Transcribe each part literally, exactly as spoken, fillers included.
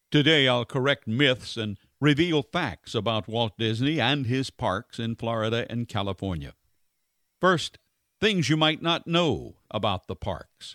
Today I'll correct myths and reveal facts about Walt Disney and his parks in Florida and California. First, things you might not know about the parks.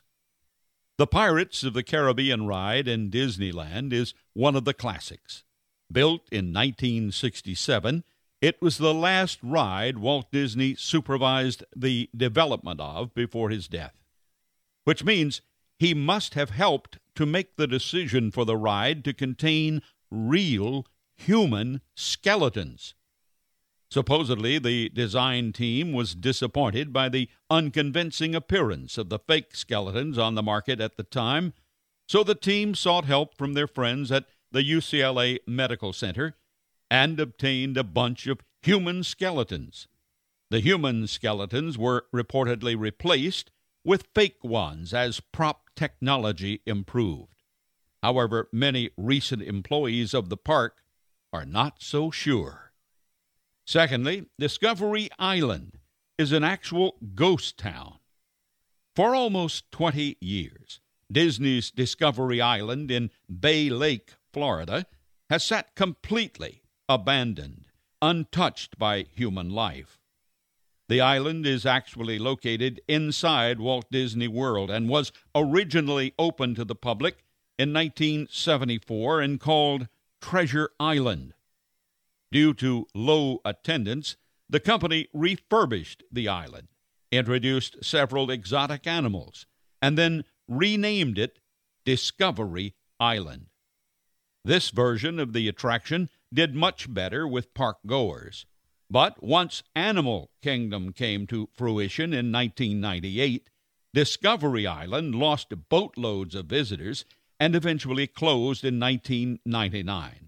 The Pirates of the Caribbean ride in Disneyland is one of the classics. Built in nineteen sixty-seven, it was the last ride Walt Disney supervised the development of before his death, which means he must have helped to make the decision for the ride to contain real human skeletons. Supposedly, the design team was disappointed by the unconvincing appearance of the fake skeletons on the market at the time, so the team sought help from their friends at the U C L A Medical Center and obtained a bunch of human skeletons. The human skeletons were reportedly replaced with fake ones as prop technology improved. However, many recent employees of the park are not so sure. Secondly, Discovery Island is an actual ghost town. For almost twenty years, Disney's Discovery Island in Bay Lake, Florida, has sat completely abandoned, untouched by human life. The island is actually located inside Walt Disney World and was originally opened to the public in nineteen seventy-four and called Treasure Island. Due to low attendance, the company refurbished the island, introduced several exotic animals, and then renamed it Discovery Island. This version of the attraction did much better with park goers. But once Animal Kingdom came to fruition in nineteen ninety-eight, Discovery Island lost boatloads of visitors and eventually closed in nineteen ninety-nine.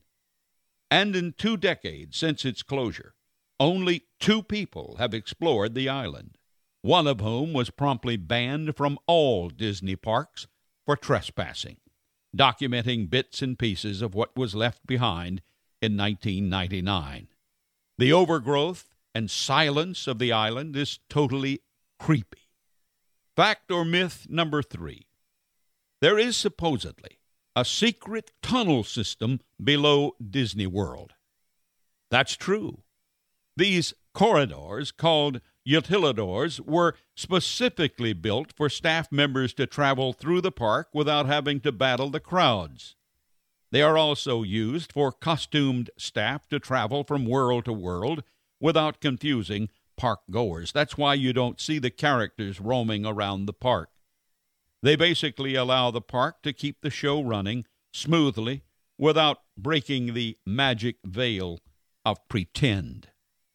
And in two decades since its closure, only two people have explored the island, one of whom was promptly banned from all Disney parks for trespassing, documenting bits and pieces of what was left behind in nineteen ninety-nine. The overgrowth and silence of the island is totally creepy. Fact or myth number three. There is supposedly a secret tunnel system below Disney World. That's true. These corridors, called utilidors, were specifically built for staff members to travel through the park without having to battle the crowds. They are also used for costumed staff to travel from world to world without confusing park goers. That's why you don't see the characters roaming around the park. They basically allow the park to keep the show running smoothly without breaking the magic veil of pretend.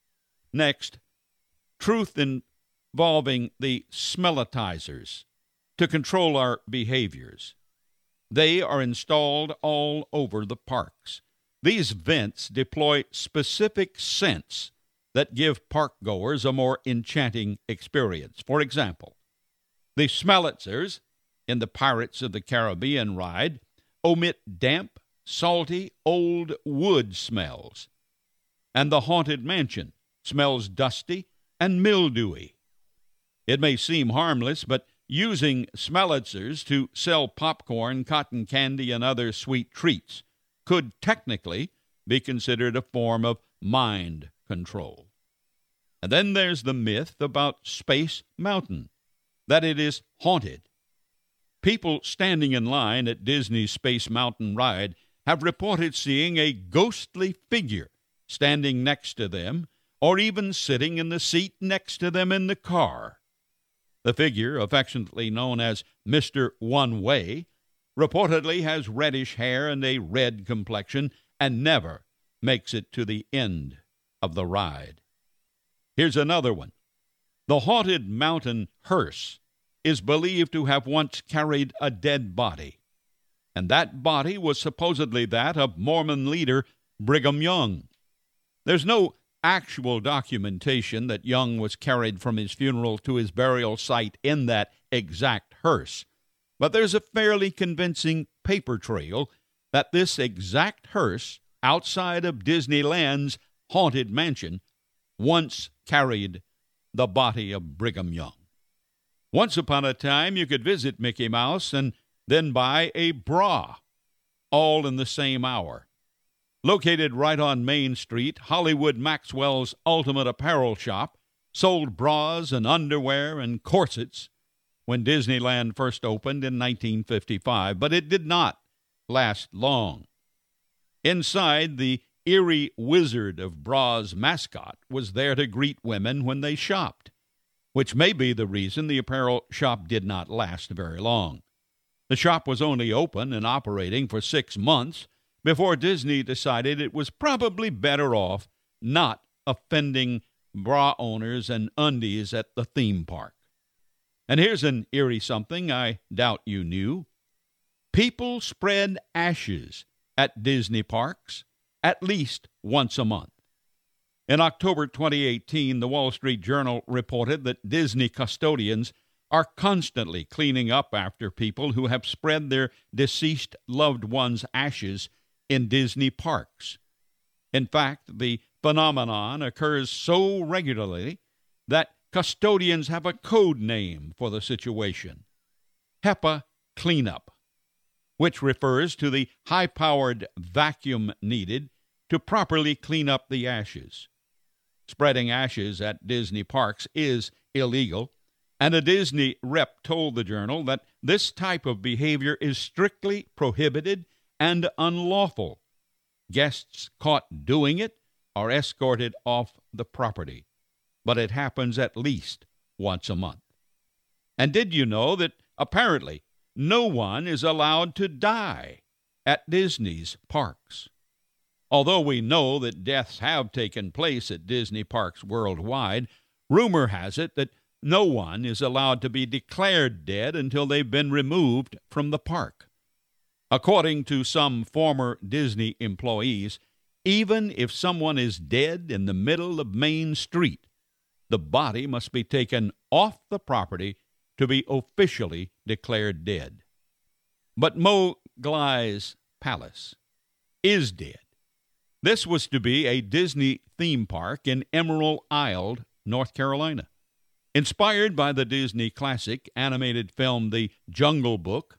Next, truth involving the smellitizers to control our behaviors. They are installed all over the parks. These vents deploy specific scents that give park goers a more enchanting experience. For example, the Smellitzers in the Pirates of the Caribbean ride omit damp, salty, old wood smells, and the Haunted Mansion smells dusty and mildewy. It may seem harmless, but using Smellitzers to sell popcorn, cotton candy, and other sweet treats could technically be considered a form of mind control. And then there's the myth about Space Mountain, that it is haunted. People standing in line at Disney's Space Mountain ride have reported seeing a ghostly figure standing next to them or even sitting in the seat next to them in the car. The figure, affectionately known as Mister One Way, reportedly has reddish hair and a red complexion and never makes it to the end of the ride. Here's another one. The Haunted Mountain hearse is believed to have once carried a dead body, and that body was supposedly that of Mormon leader Brigham Young. There's no actual documentation that Young was carried from his funeral to his burial site in that exact hearse, but there's a fairly convincing paper trail that this exact hearse outside of Disneyland's Haunted Mansion once carried the body of Brigham Young. Once upon a time, you could visit Mickey Mouse and then buy a bra. all in the same hour. Located right on Main Street, Hollywood Maxwell's Ultimate Apparel Shop sold bras and underwear and corsets when Disneyland first opened in nineteen fifty-five, but it did not last long. Inside, the Eerie Wizard of Bras mascot was there to greet women when they shopped, which may be the reason the apparel shop did not last very long. The shop was only open and operating for six months before Disney decided it was probably better off not offending bra owners and undies at the theme park. And here's an eerie something I doubt you knew. People spread ashes at Disney parks at least once a month. In October twenty eighteen, the Wall Street Journal reported that Disney custodians are constantly cleaning up after people who have spread their deceased loved ones' ashes in Disney parks. In fact, the phenomenon occurs so regularly that custodians have a code name for the situation: HEPA cleanup, which refers to the high-powered vacuum needed to properly clean up the ashes. Spreading ashes at Disney parks is illegal, and a Disney rep told the Journal that this type of behavior is strictly prohibited and unlawful. Guests caught doing it are escorted off the property, but it happens at least once a month. And did you know that apparently no one is allowed to die at Disney's parks? Although we know that deaths have taken place at Disney parks worldwide, rumor has it that no one is allowed to be declared dead until they've been removed from the park. According to some former Disney employees, even if someone is dead in the middle of Main Street, the body must be taken off the property to be officially declared dead. But Mowgli's Palace is dead. This was to be a Disney theme park in Emerald Isle, North Carolina. Inspired by the Disney classic animated film The Jungle Book,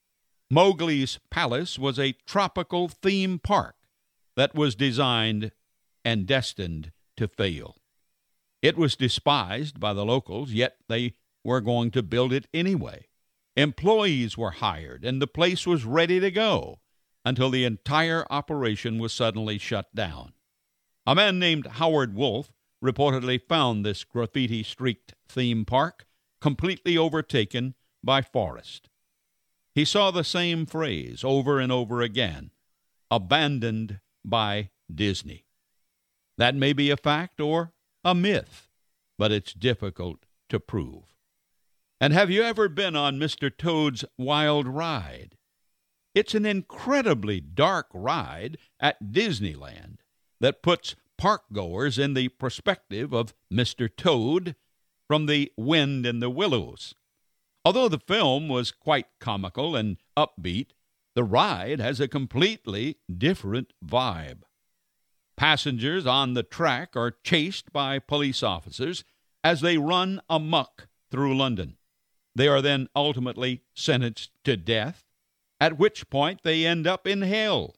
Mowgli's Palace was a tropical theme park that was designed and destined to fail. It was despised by the locals, yet they were going to build it anyway. Employees were hired, and the place was ready to go until the entire operation was suddenly shut down. A man named Howard Wolf reportedly found this graffiti-streaked theme park completely overtaken by forest. He saw the same phrase over and over again: abandoned by Disney. That may be a fact or a myth, but it's difficult to prove. And have you ever been on Mister Toad's Wild Ride? It's an incredibly dark ride at Disneyland that puts park-goers in the perspective of Mister Toad from The Wind in the Willows. Although the film was quite comical and upbeat, the ride has a completely different vibe. Passengers on the track are chased by police officers as they run amok through London. They are then ultimately sentenced to death, at which point they end up in hell.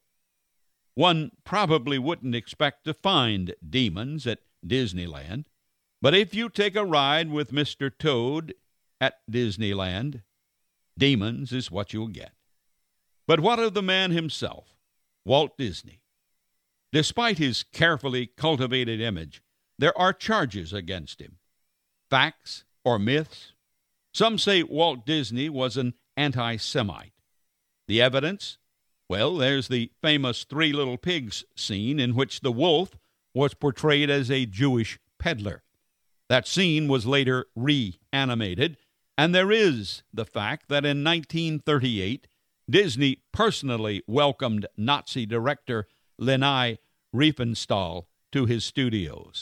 One probably wouldn't expect to find demons at Disneyland, but if you take a ride with Mister Toad at Disneyland, demons is what you'll get. But what of the man himself, Walt Disney? Despite his carefully cultivated image, there are charges against him. Facts or myths? Some say Walt Disney was an anti-Semite. The evidence? Well, there's the famous Three Little Pigs scene in which the wolf was portrayed as a Jewish peddler. That scene was later reanimated, and there is the fact that in nineteen thirty-eight, Disney personally welcomed Nazi director Leni Riefenstahl to his studios.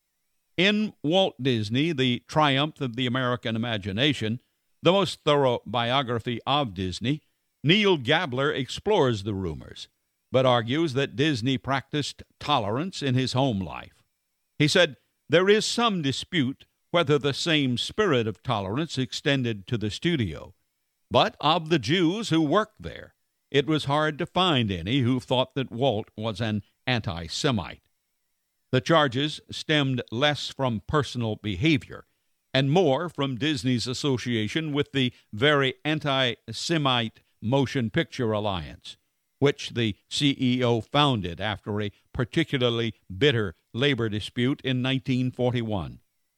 In Walt Disney, The Triumph of the American Imagination, the most thorough biography of Disney, Neil Gabler explores the rumors, but argues that Disney practiced tolerance in his home life. He said, "There is some dispute whether the same spirit of tolerance extended to the studio, but of the Jews who worked there, it was hard to find any who thought that Walt was an anti-Semite. The charges stemmed less from personal behavior and more from Disney's association with the very anti-Semite Motion Picture Alliance, which the C E O founded after a particularly bitter labor dispute in nineteen forty-one.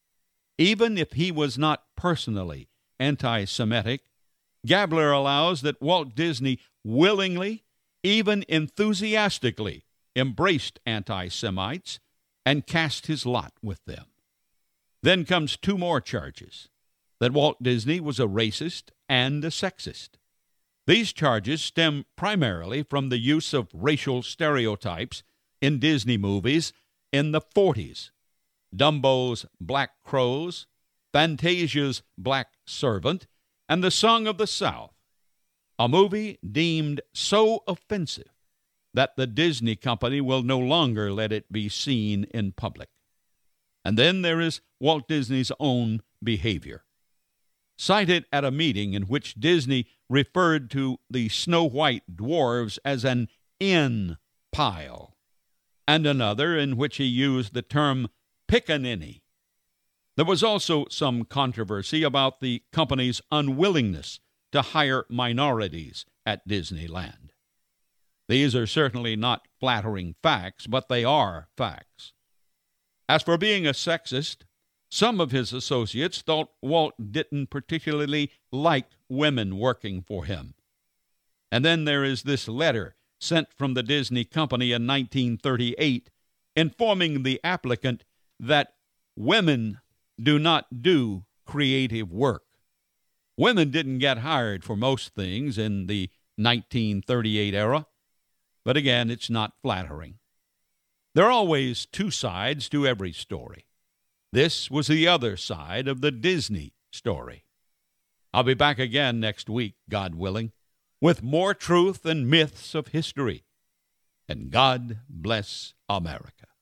Even if he was not personally anti-Semitic, Gabler allows that Walt Disney willingly, even enthusiastically, embraced anti-Semites and cast his lot with them. Then comes two more charges, that Walt Disney was a racist and a sexist. These charges stem primarily from the use of racial stereotypes in Disney movies in the forties. Dumbo's Black Crows, Fantasia's Black Servant, and The Song of the South, a movie deemed so offensive that the Disney Company will no longer let it be seen in public. And then there is Walt Disney's own behavior. Cited at a meeting in which Disney referred to the Snow White dwarves as an in pile, and another in which he used the term pickaninny. There was also some controversy about the company's unwillingness to hire minorities at Disneyland. These are certainly not flattering facts, but they are facts. As for being a sexist, some of his associates thought Walt didn't particularly like women working for him. And then there is this letter sent from the Disney Company in nineteen thirty-eight informing the applicant that women do not do creative work. Women didn't get hired for most things in the nineteen thirty-eight era, but again, it's not flattering. There are always two sides to every story. This was the other side of the Disney story. I'll be back again next week, God willing, with more truth and myths of history. And God bless America.